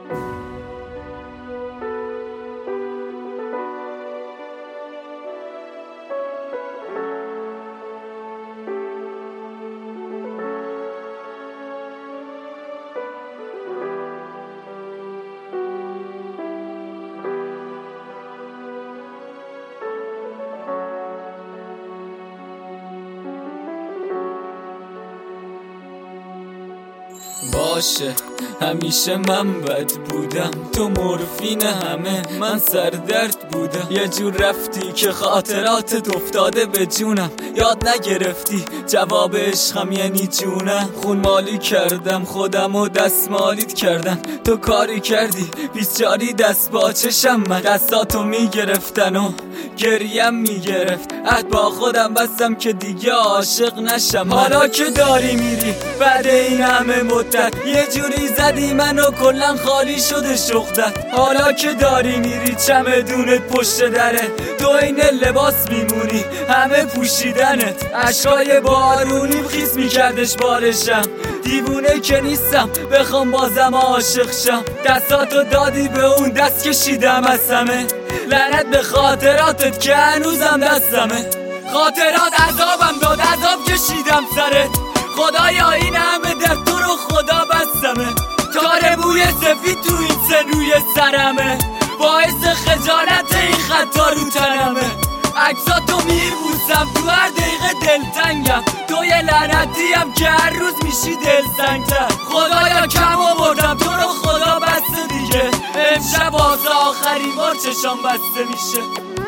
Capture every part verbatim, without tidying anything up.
باشه همیشه من بد بودم، تو مورفین همه من سردرد بودم. یه جور رفتی که خاطراتت افتاده به جونم، یاد نگرفتی جواب عشقم یعنی جونم. خون مالی کردم خودم و دست مالیت کردم، تو کاری کردی بیچاری دست با چشم. من دستاتو میگرفتن و گریم میگرفت، عهد با خودم بستم که دیگه عاشق نشم. حالا که داری میری بعد این همه مدت، یه جوری زدی منو کلن خالی شده شغدت. حالا که داری میری چمدونت پشت دره، تو این لباس میمونی همه پوشیدنت. عشقای بارونیم خیس میکردش بالشم، دیوونه که نیستم بخوام بازم عاشق شم. دستاتو دادی به اون دست کشیدم از همه، لعنت به خاطراتت که هنوزم دستمه. خاطرات عذابم داد عذاب کشیدم سرت، خدایا این همه در تو رو خدا بستمه. تار بوی سفید تو این سنوی سرمه، باعث خجالت این خطا رو تنمه. عکساتو میبوسم تو هر دقیقه دلتنگم، تو یه لعنتیم که هر روز میشی دلسنگتر. خدایا کم آوردم تو رو خدا بسته دیگه، امشب واسه آخرین بار چشام بسته میشه.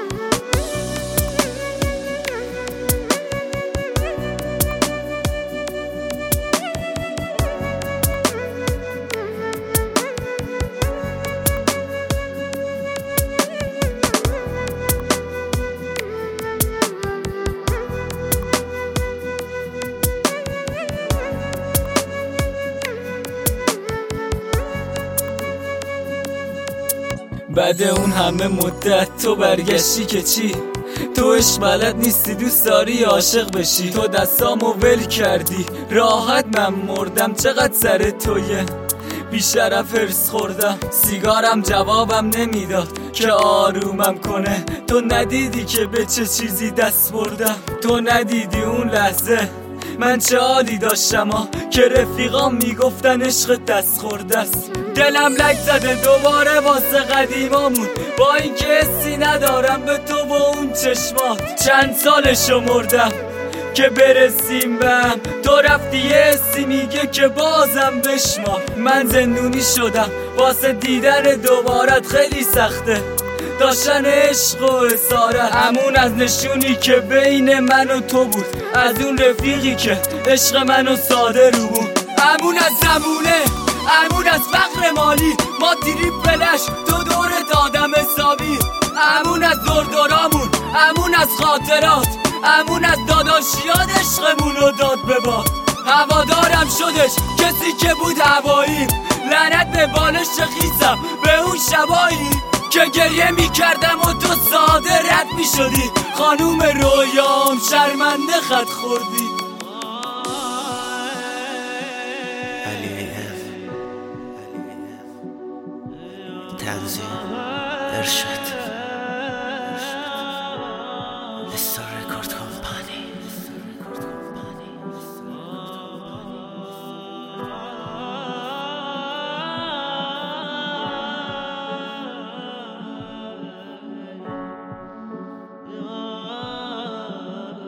بعد اون همه مدت تو برگشتی که چی؟ تو عشق بلد نیستی دوست داری عاشق بشی. تو دستامو ول کردی راحت من مردم، چقدر سر تویه بیشرف هرس خوردم. سیگارم جوابم نمیداد که آرومم کنه، تو ندیدی که به چه چیزی دست بردم. تو ندیدی اون لحظه من چه حالی داشتم ها، که رفیقام میگفتن عشق دست خورده است. دلم لک زده دوباره واسه قدیمامون، با این که حسی ندارم به تو و اون چشمات. چند سال شمردم که برسیم به هم، تو رفتی یه حسی میگه که بازم بشمار. من زندونی شدم واسه دیدن دوبارت، خیلی سخته داشتن عشق و اسارت. همون از نشونی که بین من و تو بود، از اون رفیقی که عشق منو ساده رو بود. همون از زمونه، همون از فقر مالی، ما تریپلش تو دورت آدم حسابی. همون از دردارامون، همون از خاطرات، همون از داداشیات عشقمون رو داد به باد. هوادارم شدش کسی که بود هوایی، لعنت به بالش خیزم به اون شبایی که گریه میکردم و تو ساده رد میشدی. خانوم رویام شرمنده خط خوردی. تنظیم ارشاد.